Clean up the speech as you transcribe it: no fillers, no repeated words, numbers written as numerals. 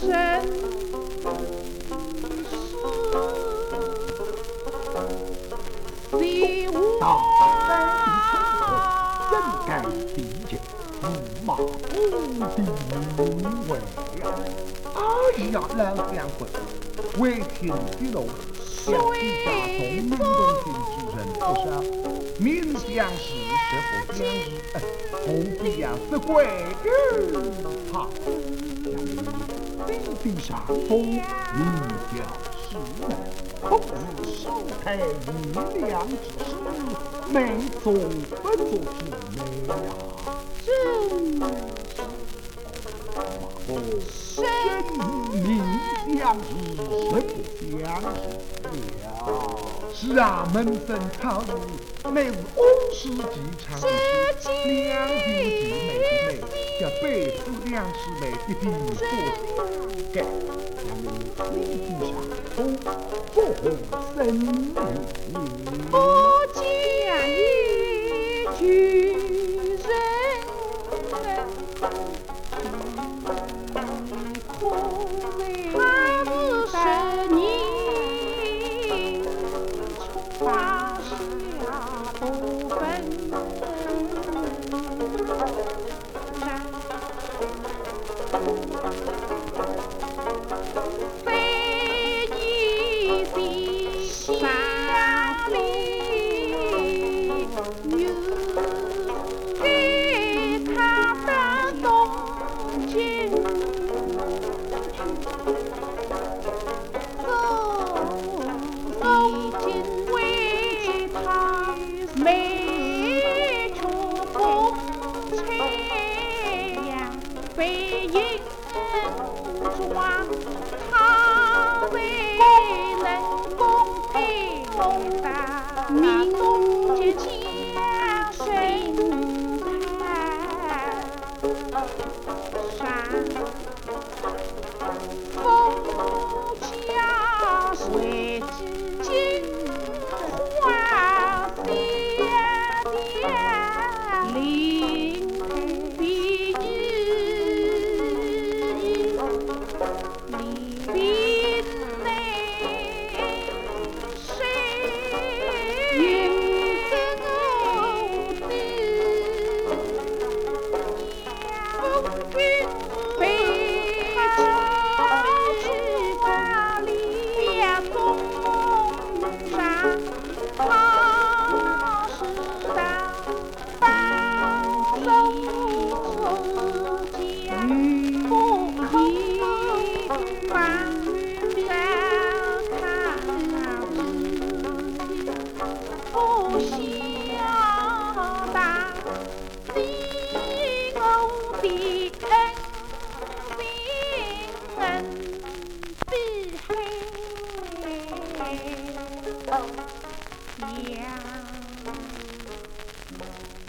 生死的大我， 人该理解驸马府的名为呀。哎呀，老将军，为天地路，向地下从民动心之人不少，民将士是不将士，何必要死鬼好，将领地上风，名叫世人，空日手开一两之事，命中不足之内呀。 真真名将士是不将士了。是啊，门生草日乃是翁氏继长之事，两兄弟妹的妹，叫百子两姊妹一定所相感。将领地上风，不红生命。 我将一举人空为他是你花下不分非你心下里有给他的东京走进为他美出风采呀，非因装他为能公配公大民间家生态山风家水金花香点林碧林内谁云走的风君北朝去哪里呀？东山他是当帮手之家，不可放云山看不晓得你我的恩情恩比海洋。